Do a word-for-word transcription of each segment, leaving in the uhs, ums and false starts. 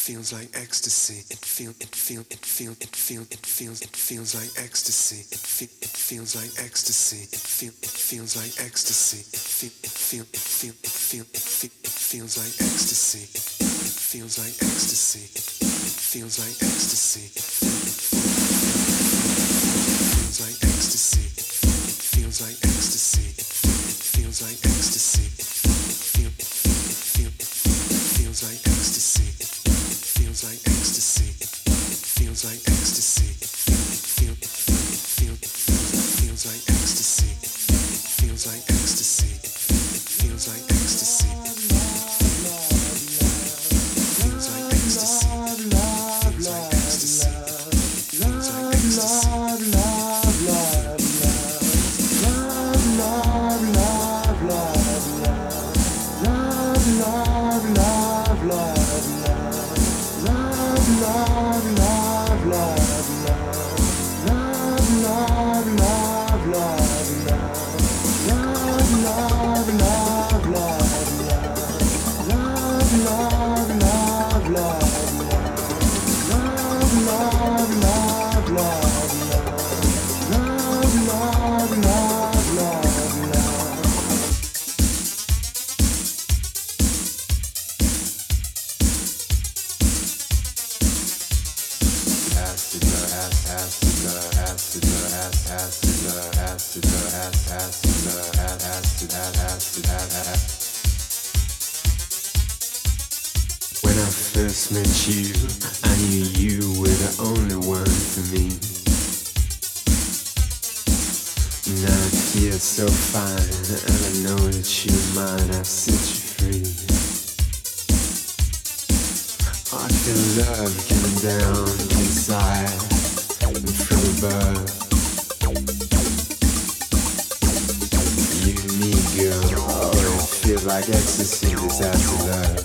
feels like ecstasy. It feel it feel it feel it feel it feels it feels like ecstasy. It feel it feels like ecstasy. It feel it feels like ecstasy. It feel it feel it feel it feel it feel it feels like ecstasy. It it feels like ecstasy. It it feels like ecstasy. It feel it feels like ecstasy. It it feels like ecstasy. It it feels like ecstasy. It it feel it feel it feel it feels like ecstasy. It it feels like ecstasy. It it feels like ecstasy. It feel it feel it feel it feels like ecstasy. It it feels like ecstasy. It it feels like ecstasy. It feels like ecstasy. It feels like ecstasy. It feels like ecstasy. When I first met you, I knew you were the only one for me. Now it feels so fine, and I know that you're mine. I've set you free. I feel love coming down inside and from above. You and me, girl, oh, it feels like ecstasy. This has to love.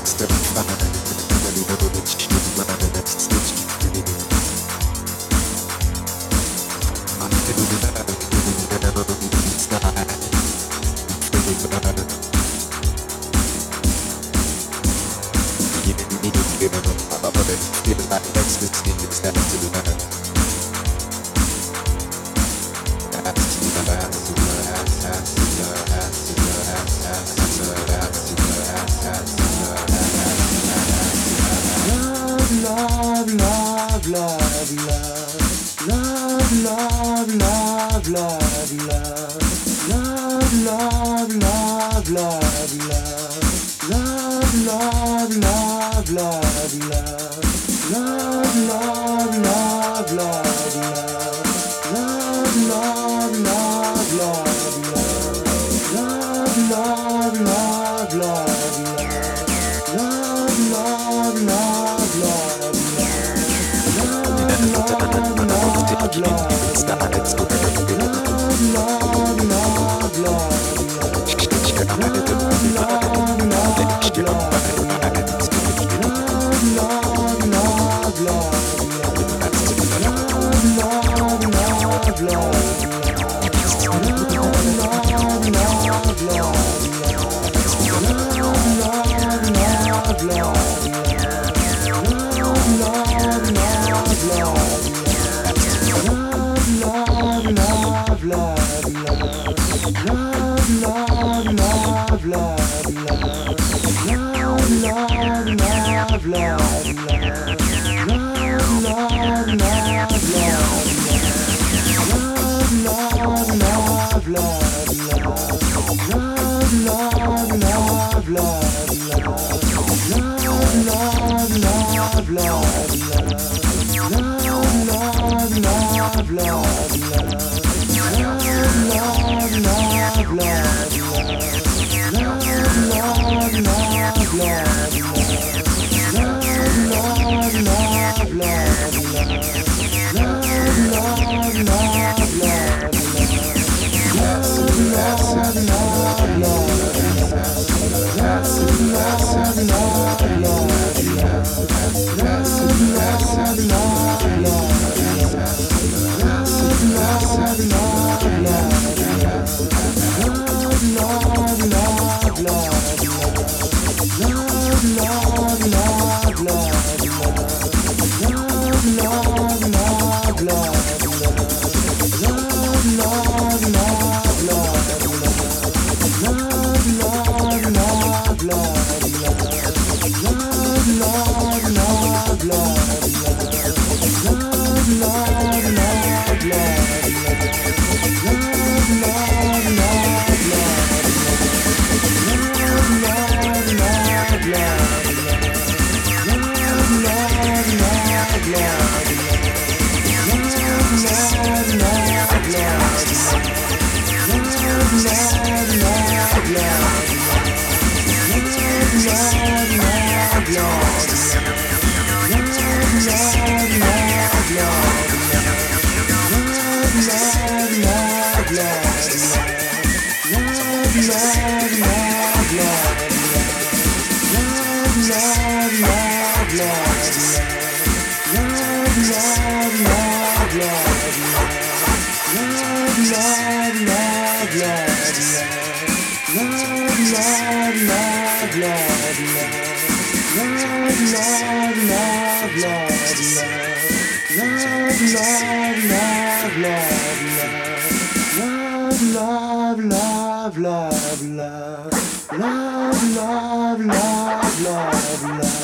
love, love, love, love, love, love.